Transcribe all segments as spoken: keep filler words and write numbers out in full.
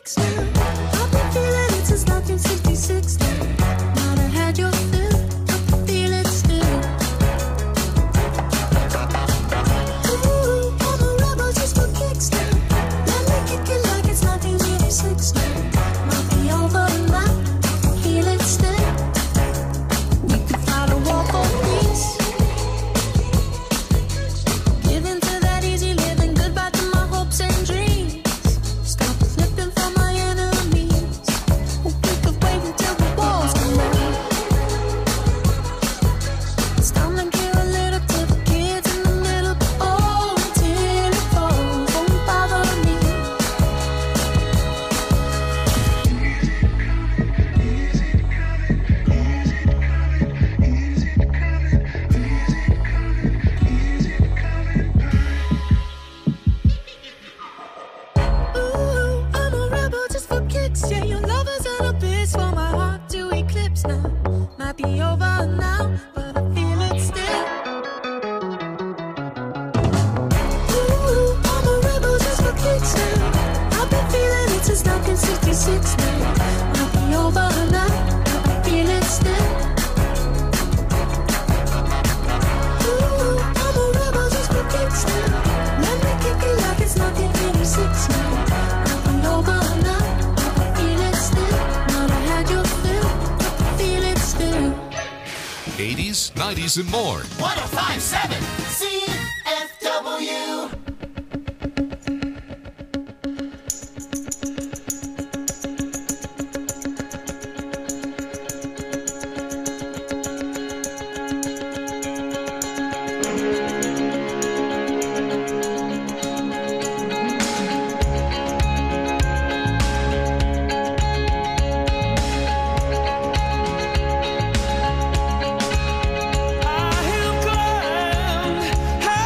kicks now. I've been feeling it since nineteen sixty-six now. Might have had your fill, I can feel it still. Ooh, I'm a rebel just for kicks now. Let me kick it like it's nineteen eighty-six now. Might be over now, I can feel it still. We could fight a war for peace. Giving to that easy living, goodbye to my hopes and dreams. Stop flipping for my enemies. We could wait until the walls come down. It's time to give a little to the kids in the middle. Oh, until it falls, won't bother me. Ooh, I'm a rebel just for kicks. Yeah, your love is an abyss for my heart to eclipse now. Might be over now, but I feel it still. Ooh, I'm a rebel just for kicks now. I've been feeling it since nineteen sixty-six now. Might be over now, but I feel it still. Ooh, I'm a rebel just for kicks now. Let me kick it like it's nineteen eighty-six now. Might be over now, but I feel it still. Might have had your fill, I can feel it still. eighties, nineties, and more. one oh five point seven C F W. I have climbed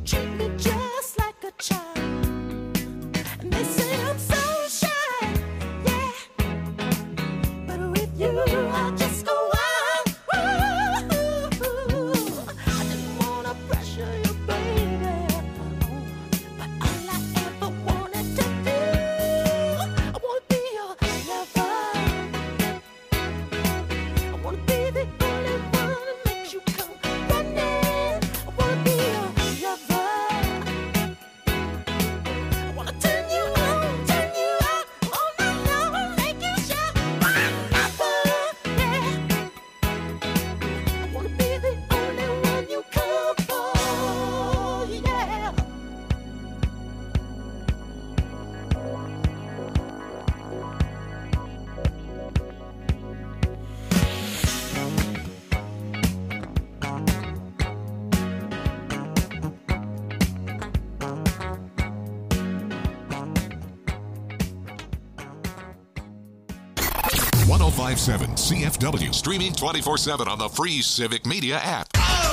treat me just like a child. And they say I'm so shy, yeah. But with you, I just go wild. Ooh, I didn't wanna pressure you, baby. But all I ever wanted to do, I wanna be your lover. I wanna be the only one that makes you come running. I wanna be your lover. I wanna turn you on, turn you out all night long, make you shout, lover, yeah. I wanna be the only one you come for, yeah. one oh five point seven C F W. Streaming twenty-four seven on the free Civic Media app.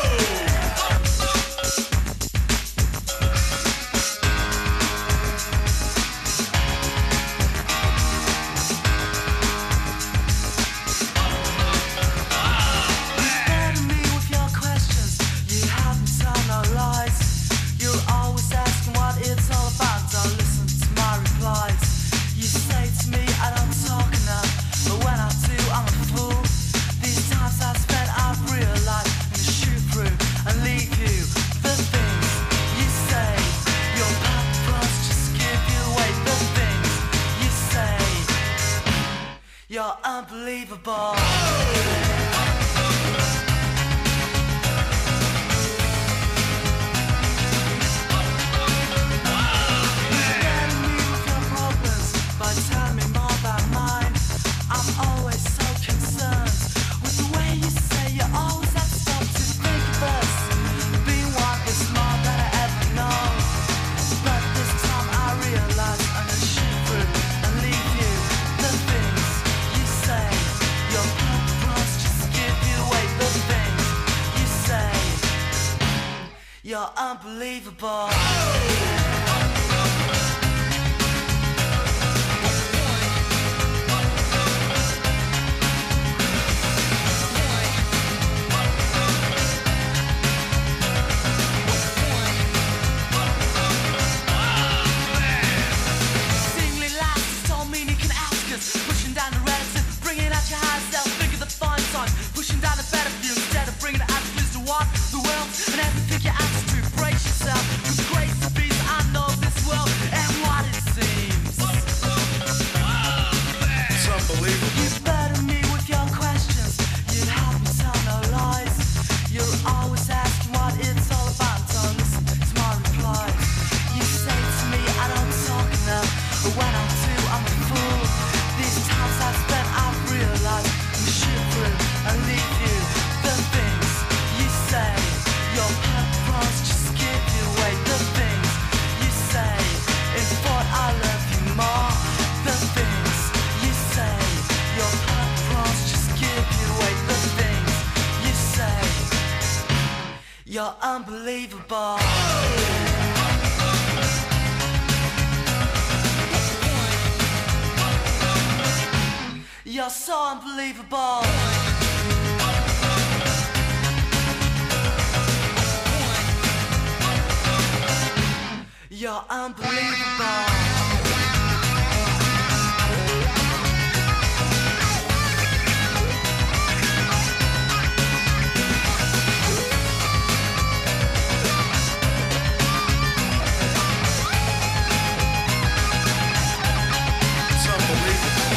Burden me with your questions. You haven't told no lies. You're always asking what it's all about. Don't listen to my replies. You say to me I don't talk enough, but when I do, I'm a fool. These times I spent, I've realized I'm gonna shoot through and leave you. The things you say, your purpose just give you away. The things you say, you're unbelievable. Burden me with your problems by telling me more about mine. I'm always so concerned with the way you say you always have to stop to think of us. Being one is more than I ever know. But this time I realize I'm gonna shoot through and leave you. The things you say, your purpose just give you away. The things you say, you're unbelievable. Seemingly last, don't mean you can ask us. Pushing down the relative, bringing out your higher self. Think of the fun time, pushing down the better view instead of bringing it out to what the world and everything you ask to. Brace yourself, 'cause grace to be, I know this world and what it seems. It's unbelievable. You burden me with your questions. You haven't told no lies. You're always asking what it's all about. Don't listen to my replies. You say to me I don't talk enough, but when I do, I'm a fool. These times I've spent, I've realized I'm shoot through and leave you. The things you say, your purpose just give you away. The things you say, in thought I love you more. The things you say, your purpose just give you away. The things you say, you're unbelievable. You're so unbelievable. You're unbelievable. It's unbelievable.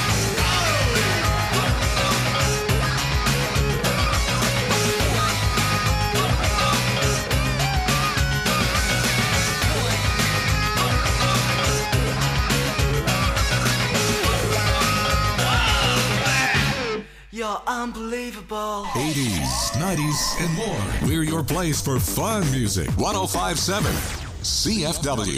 You're unbelievable. eighties, nineties, and more. We're your place for fun music. one oh five point seven C F W.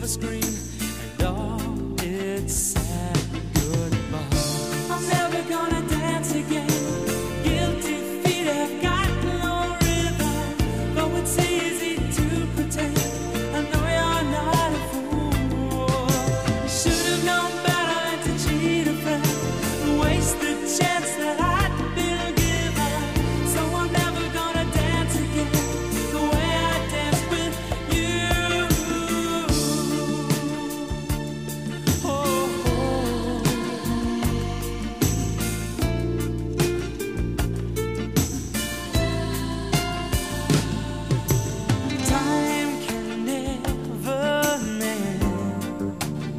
silver screen, and all its sad goodbye. I'm never gonna dance again. Guilty feet have got no rhythm, though it's easy to pretend. I know you're not a fool. You should have known better than to cheat a friend and waste the chance that I'd been given. So I'm never gonna dance again the way I danced with you. Oh, time can never mend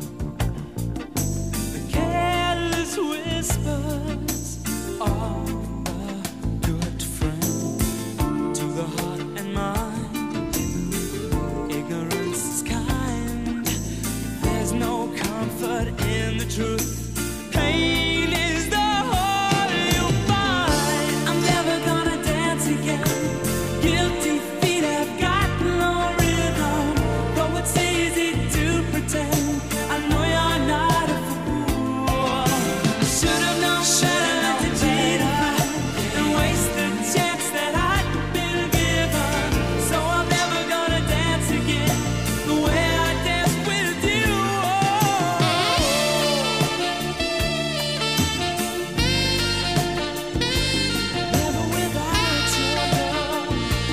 the careless whispers of a good friend to the heart and mind. Ignorance is kind. There's no comfort in the truth. Pain is the whole you'll find. I'm never gonna dance again. Guilty feet have got no rhythm, though it's easy to pretend. I know you're not a fool. Should have known better than to cheat a friend and waste the chance that I'd been given. So I'm never gonna dance again the way I danced with you. Never without your love.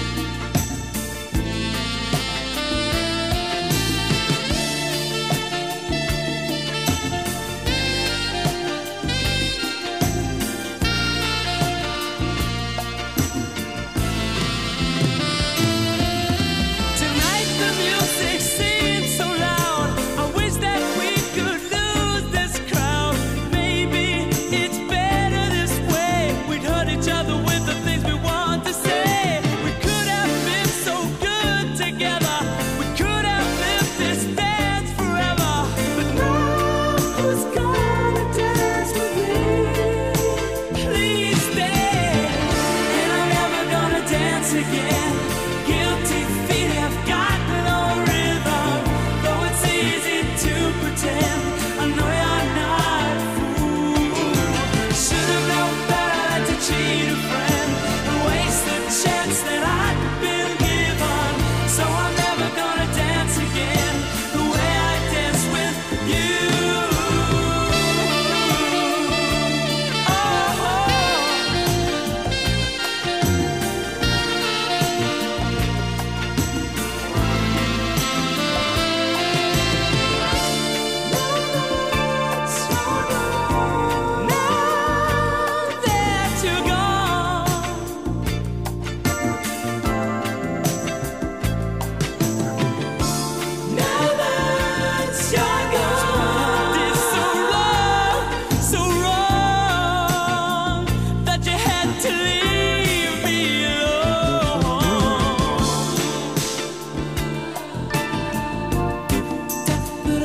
Tonight the music seems so loud. I wish that we could lose this crowd. Maybe it's better this way. We'd hurt each other with the things we want to say. We could have been so good together. We could have lived this dance forever. But now who's gonna dance with me? Please stay. And I'm never gonna dance again. Guilty feet have got no rhythm, though it's easy to pretend. I know you're not a fool. Should have known better than to cheat a friend and waste the chance that I'd been given. So I'm never gonna dance again the way I danced with you. Oh. Now that you're gone, now that you're gone, it's so wrong, so wrong that you had to leave me alone. But I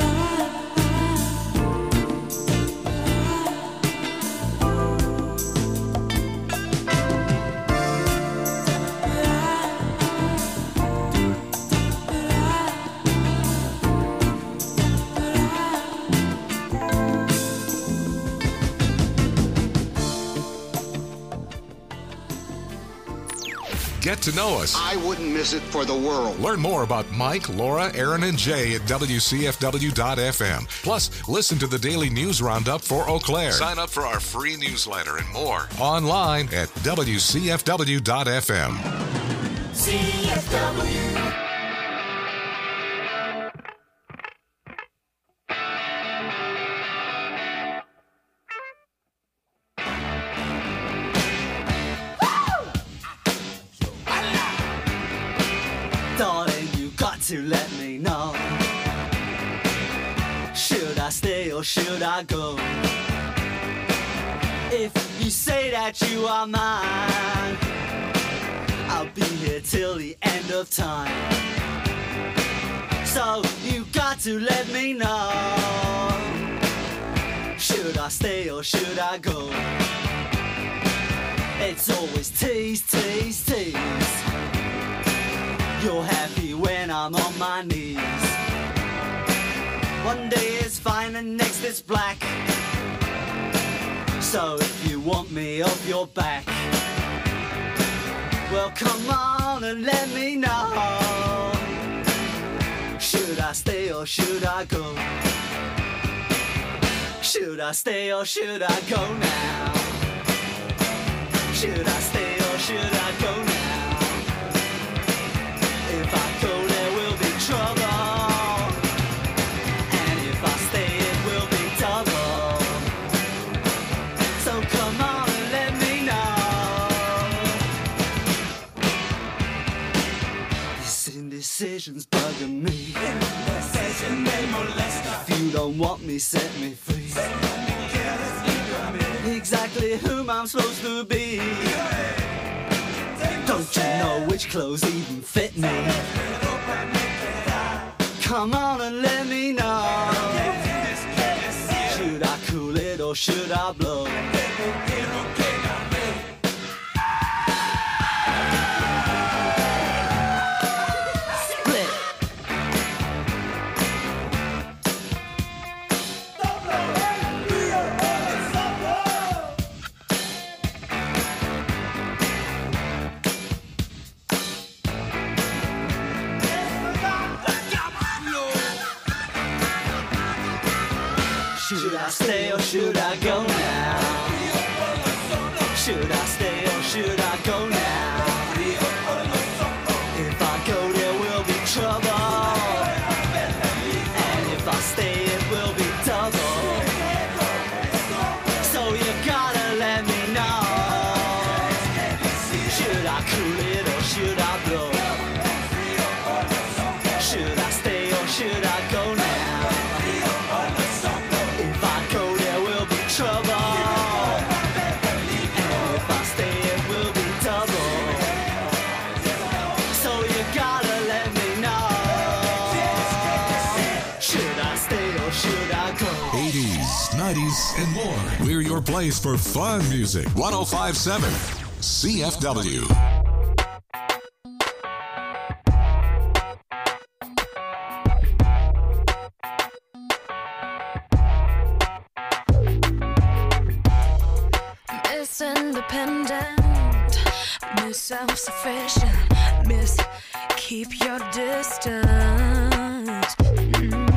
Get to know us. I wouldn't miss it for the world. Learn more about Mike, Laura, Aaron, and Jay at W C F W dot F M. Plus, listen to the daily news roundup for Eau Claire. Sign up for our free newsletter and more online at W C F W dot F M. C F W. Darling, you got to let me know. Should I stay or should I go? If you say that you are mine, I'll be here till the end of time. So you got to let me know. Should I stay or should I go? It's always tease, tease, tease. You're happy when I'm on my knees. One day it's fine and next it's black. So if you want me off your back, well come on and let me know. Should I stay or should I go? Should I stay or should I go now? Should I stay or should I go now? If I go there will be trouble, and if I stay it will be double. So come on and let me know. This indecision's bugging me. If you don't want me, set me free. Exactly whom I'm supposed to be. Don't you know which clothes even fit me? Come on and let me know. Should I cool it or should I blow? Should I stay or should I go now? Should I stay or should I go now? If I go there will be trouble, and if I stay it will be double. So you gotta let me know. Should I cool it or should I blow? Should I stay or should I go now? eighties, nineties, and more. We're your place for fun music. one oh five point seven C F W. Miss Independent, Miss Self-Sufficient, Miss Keep Your Distance. Mm.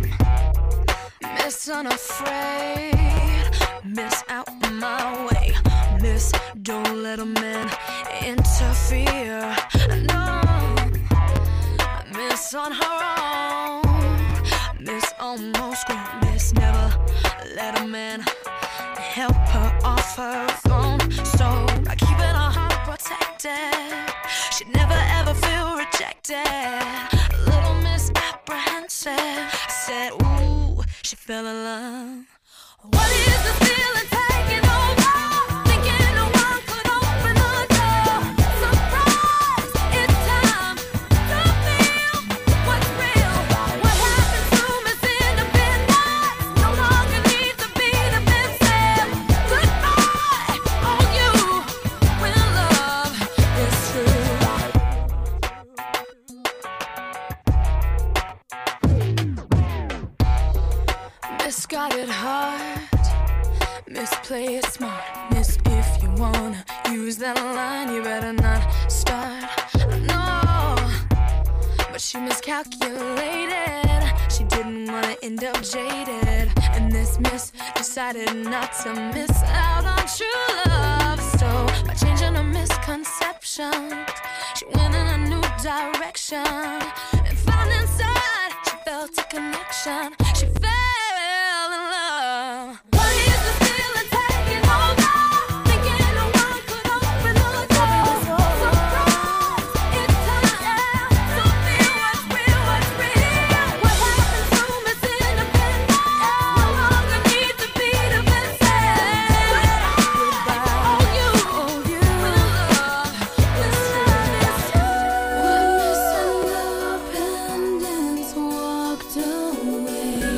Miss Unafraid, Miss Out My Way, Miss Don't Let a Man Interfere. No, Miss On Her Own, Miss Almost Grown, Miss Never Let a Man help her off her throne. So by keeping her heart protected, she'd never ever feel rejected. A little misapprehensive, I said, ooh, she fell in love. What is this feeling taking over? Thinking no one could open the door. Surprise, it's time to feel what's real. What happened to Miss Independence? No longer need to be defensive. Goodbye, on you when love is true. Miss got it hard, Miss play it smart, Miss if you wanna use that line, you better not start. No, but she miscalculated, she didn't wanna end up jaded, and this miss decided not to miss out on true love. So by changing her misconceptions, she went in a new direction, and found inside she felt a connection. She fell in love. What is this feeling taking over? Thinking no one could open the door. Surprise, it's time to feel what's real, what's real. What happened to Miss Independence? No longer need to be defensive. Goodbye, on you, on you, when love is true. When Miss Independence walked away,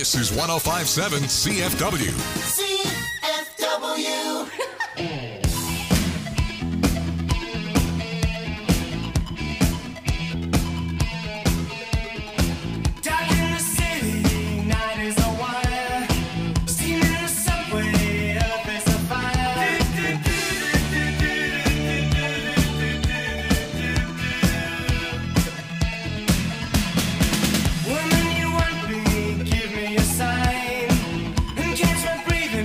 This is one oh five point seven C F W. C F W. Dark in the city, night is a wire. Steam in the subway, earth is a fire. Woman, you want me, give me a sign. And catch my breathing.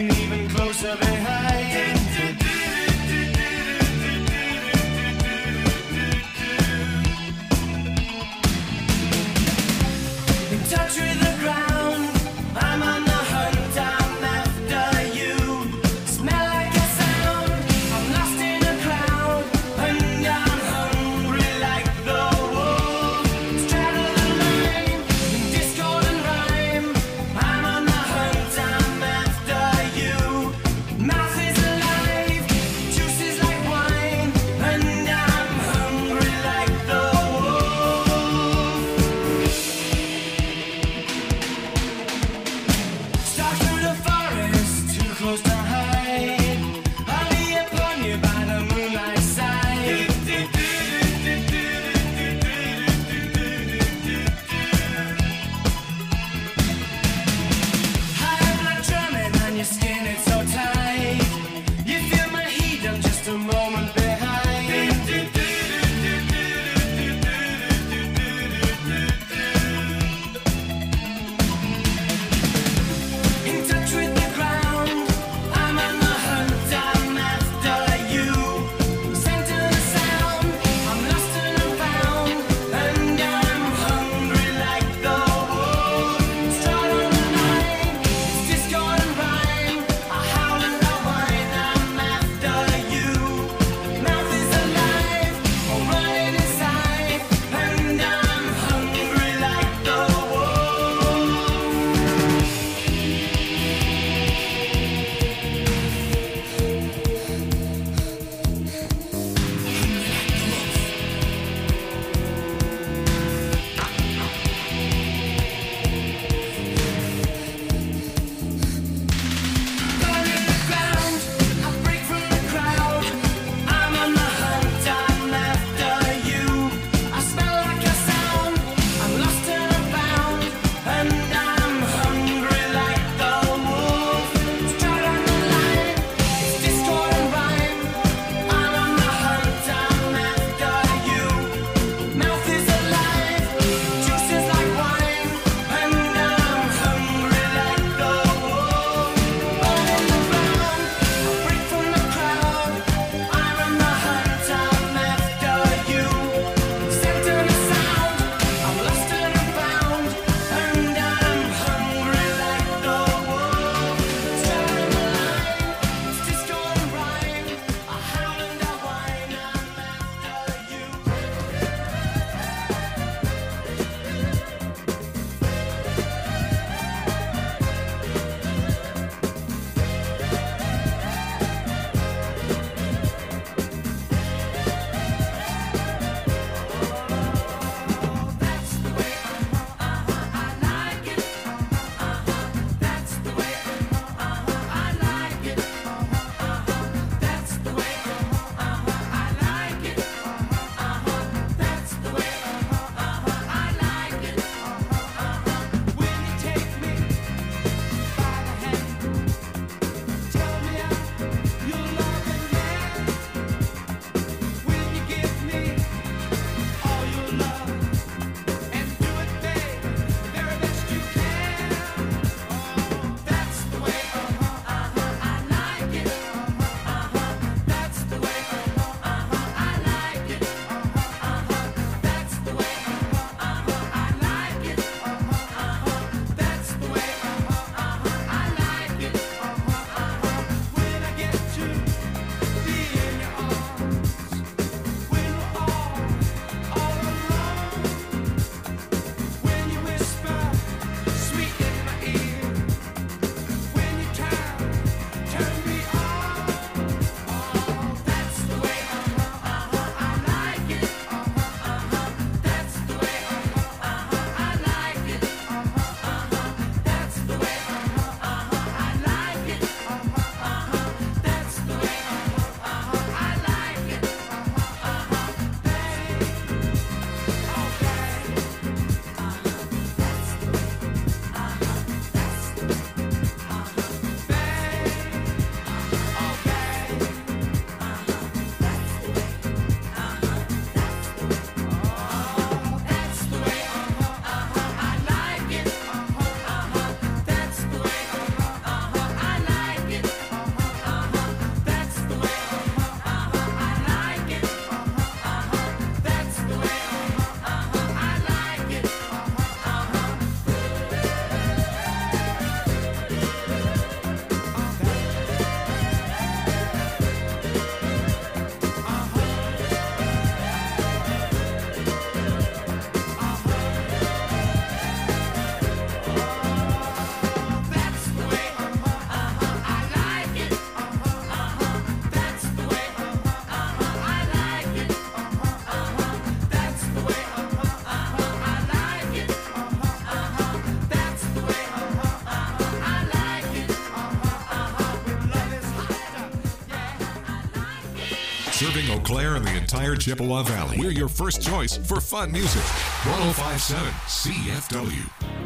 Clair and the entire Chippewa Valley. We're your first choice for fun music. one oh five point seven C F W.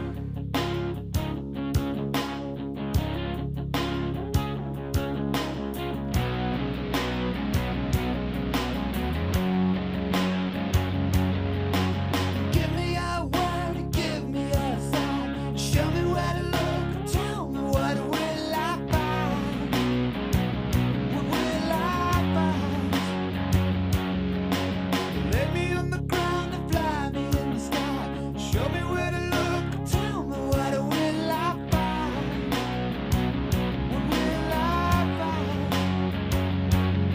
Give me a word, give me a sign. Show me where to look, tell me what will I find? What will I find? Lay me on the ground and fly me in the sky. Show me where to look, tell me what will I find? What will I find?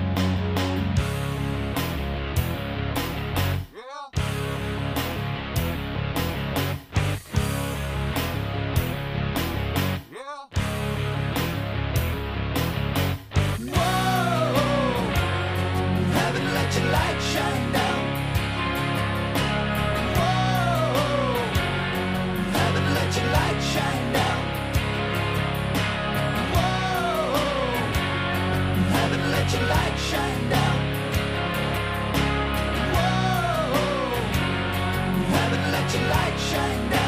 Haven't let your light shine down. Whoa, haven't let your light shine down. Whoa, haven't let your light shine down. Whoa, haven't let your light shine down.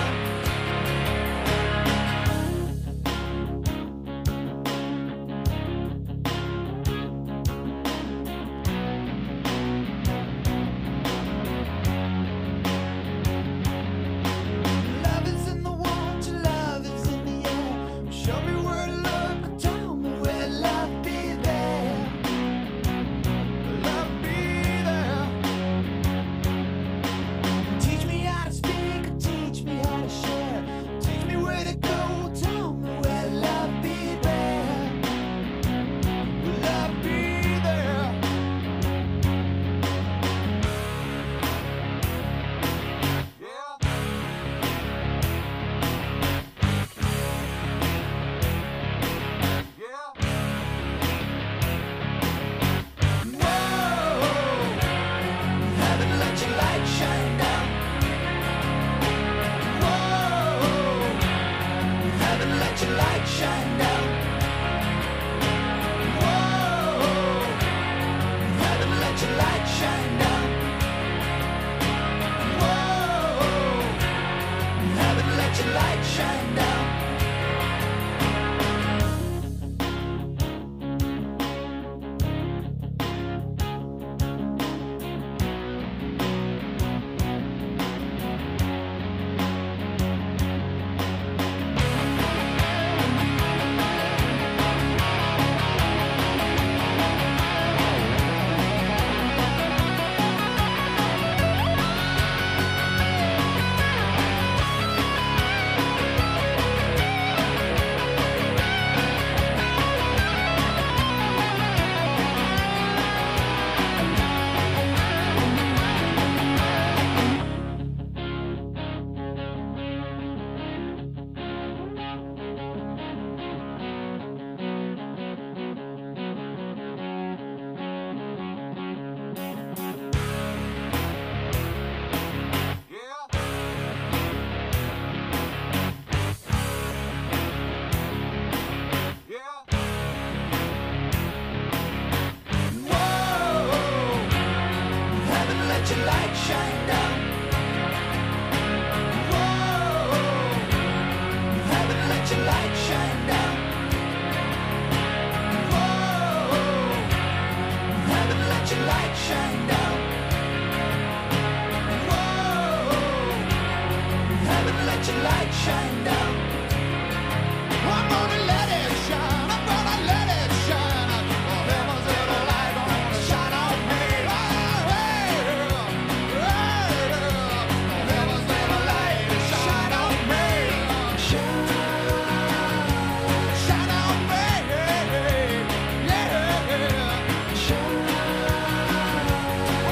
Love is in the water, love is in the air. Show me where to look, tell me where love be there. Love be there. Teach me how to speak, teach me how to share. Teach me where to go, tell me where love be there. Love be there. Whoa, haven't let your light shine down. Whoa, haven't let your light shine down. Whoa, haven't let your light shine down. Whoa, haven't let your light shine down. Whoa, haven't let your light shine down. Whoa, haven't let your light shine down. Whoa, haven't let your light shine down. Whoa, haven't let your light shine down. I'm gonna let it shine. I'm gonna let it shine. Oh, heaven's little light gonna shine on me. Oh, hey, hey, oh, heaven's little light shine on me. Shine, shine on me. Yeah, shine,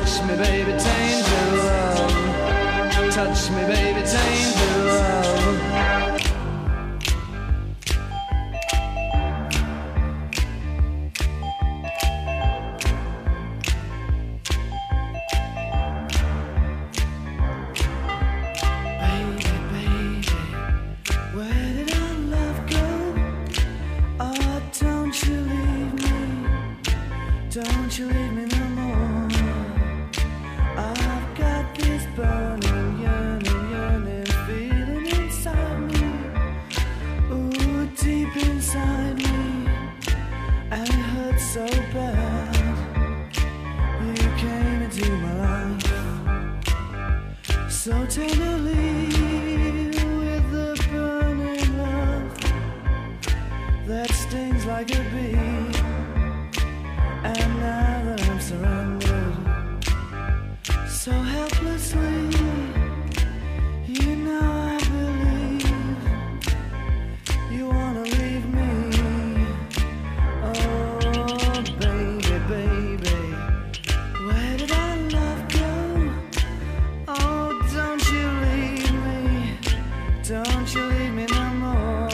Touch me, baby, danger love. Touch me, baby, danger love. Baby, baby, where did our love go? Oh, don't you leave me. Don't you leave me no more. I've got this burning, yearning, yearning feeling inside me. Ooh, deep inside me. And it hurts so bad. You came into my life so tenderly with the burning love that stings like a bee. And now that I'm surrounded so helplessly, you know I believe you wanna leave me. Oh, baby, baby, where did our love go? Oh, don't you leave me, don't you leave me no more.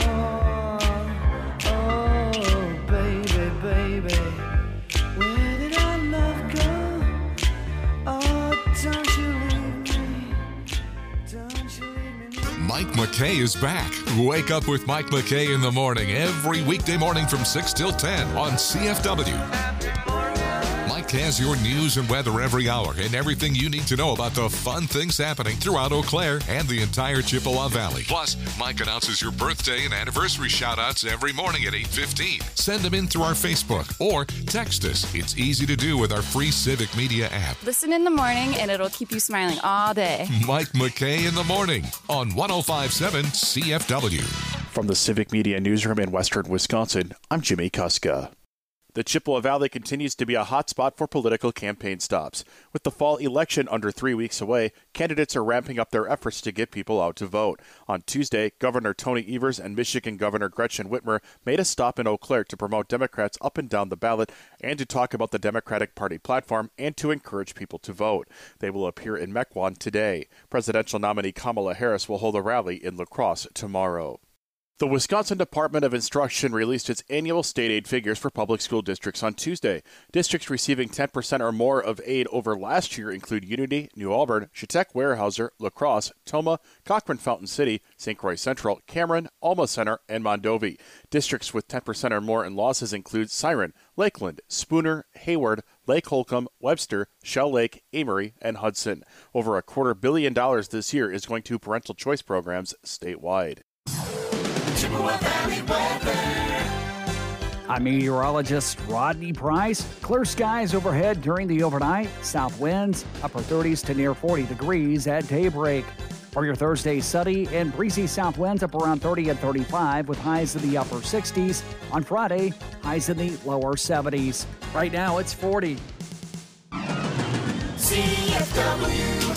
Oh, baby, baby, where did our love go? Oh, don't you leave me, don't you leave me no more. Mike McKay is back. Wake up with Mike McKay in the morning every weekday morning from six till ten on C F W. Mike has your news and weather every hour and everything you need to know about the fun things happening throughout Eau Claire and the entire Chippewa Valley. Plus, Mike announces your birthday and anniversary shout-outs every morning at eight fifteen. Send them in through our Facebook or text us. It's easy to do with our free Civic Media app. Listen in the morning and it'll keep you smiling all day. Mike McKay in the morning on one oh five point seven C F W. From the Civic Media Newsroom in Western Wisconsin, I'm Jimmy Kuska. The Chippewa Valley continues to be a hot spot for political campaign stops. With the fall election under three weeks away, candidates are ramping up their efforts to get people out to vote. On Tuesday, Governor Tony Evers and Michigan Governor Gretchen Whitmer made a stop in Eau Claire to promote Democrats up and down the ballot and to talk about the Democratic Party platform and to encourage people to vote. They will appear in Mequon today. Presidential nominee Kamala Harris will hold a rally in La Crosse tomorrow. The Wisconsin Department of Instruction released its annual state aid figures for public school districts on Tuesday. Districts receiving ten percent or more of aid over last year include Unity, New Auburn, Chetek, Weyerhaeuser, La Crosse, Tomah, Cochran Fountain City, Saint Croix Central, Cameron, Alma Center, and Mondovi. Districts with ten percent or more in losses include Siren, Lakeland, Spooner, Hayward, Lake Holcomb, Webster, Shell Lake, Amory, and Hudson. Over a quarter billion dollars this year is going to parental choice programs statewide. Chippewa Valley weather. I'm meteorologist Rodney Price. Clear skies overhead during the overnight. South winds, upper thirties to near forty degrees at daybreak. For your Thursday, sunny and breezy south winds up around thirty and thirty-five with highs in the upper sixties. On Friday, highs in the lower seventies. Right now, it's forty. C F W.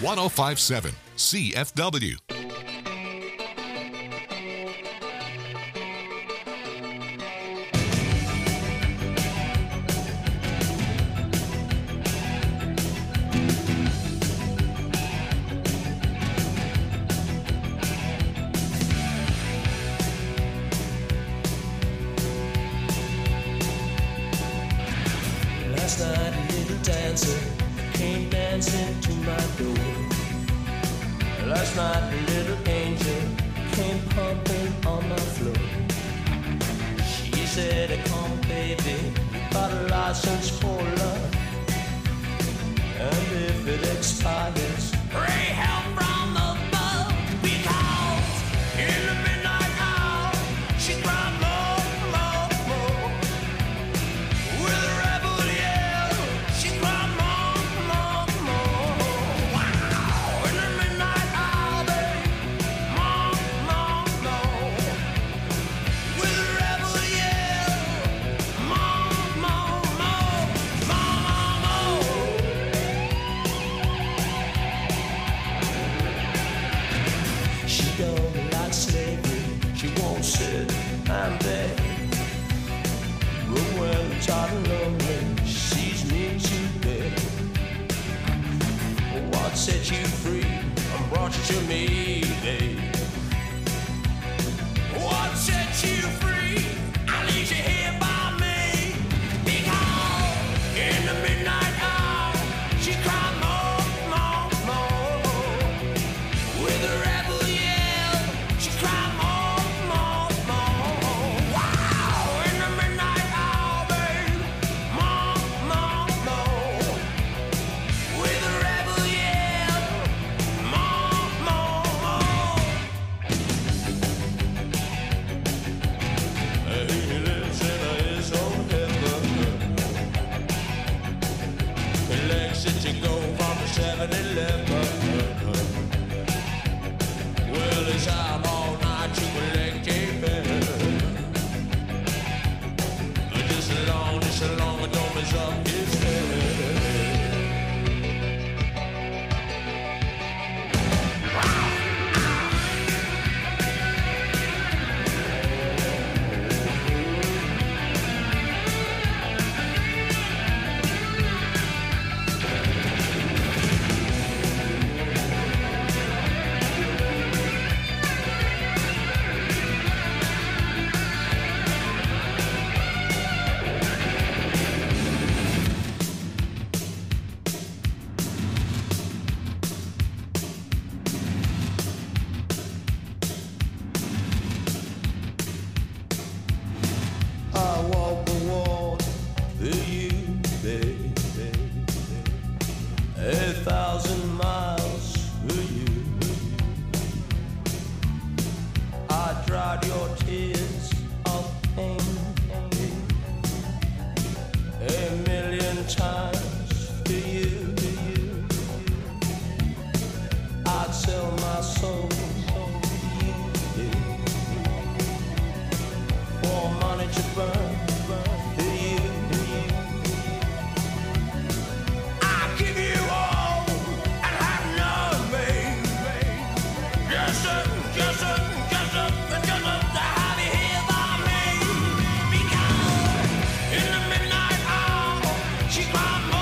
one oh five point seven C F W. Last night a little dancer came dancing to my door. Last night a little angel came pumping on my floor. She said, come baby, you got a license for love, and if it expires, pray help from above. Because in the midnight hour she cried more, more, more. With a rebel yell, she cried more, more, more. Wow! In the midnight hour, babe, more, more, more. With a rebel yell, more, more, more, more, more. She don't like slavery, she won't sit and beg. But when I'm tired and lonely, she sees me to bed. What set you free and brought you to me, babe? What set you free? I leave you here by me. Because in the midnight hour, she cried more, more, more. With a rebel yell, she cried more, more, more. Wow! In the midnight hour, babe, more, more, more. With a rebel yell, more, more, more. He lives in his own heaven. He likes it to go from the seven eleven. Well, he's out all night to collect a pen. Just as long, just as long as don't mess up his head. I walk the walk for you, baby. A thousand miles for you. I dried your tears of pain a million times for you. I'd sell my soul for you. For money to burn for you. I give you all and have none, babe. Just a, just a, just a, just a, to have you here by me. Because in the midnight hour, she cried more.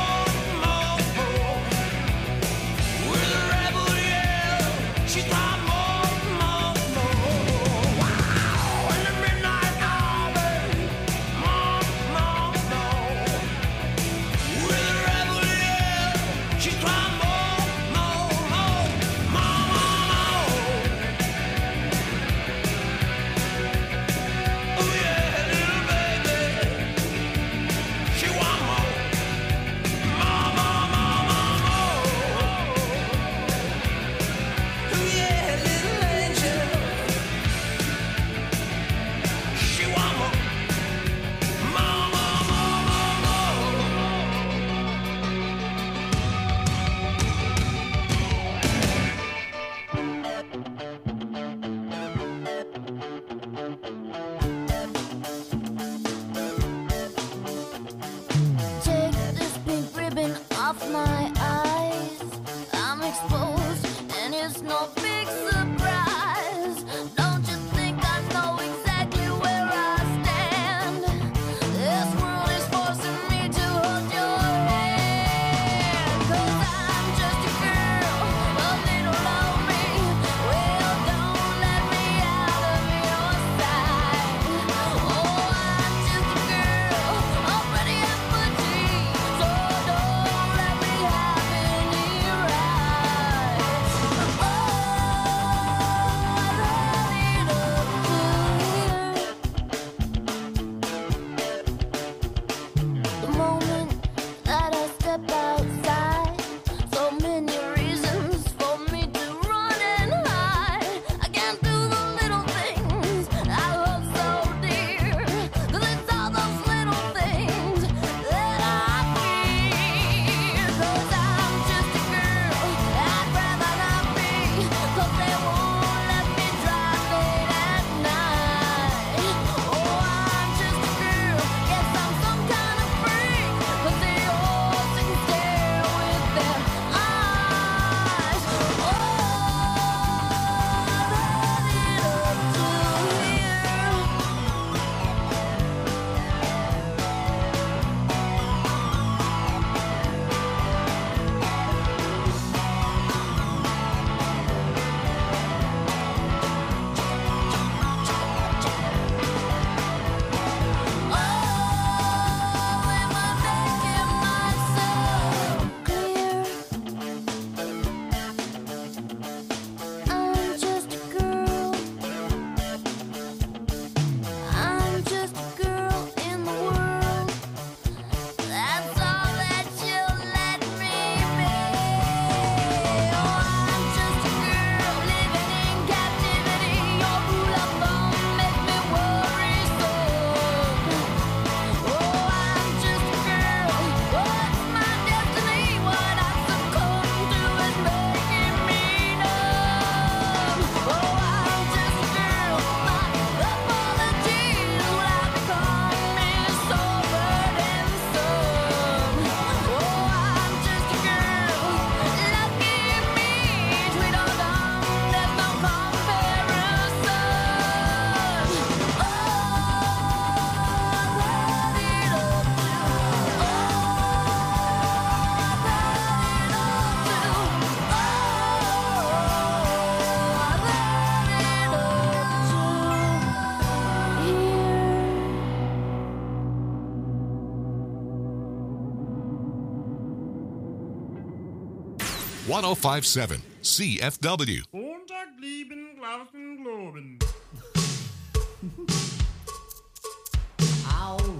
one oh five point seven C F W. Montag, lieben, glauben, globen. I'll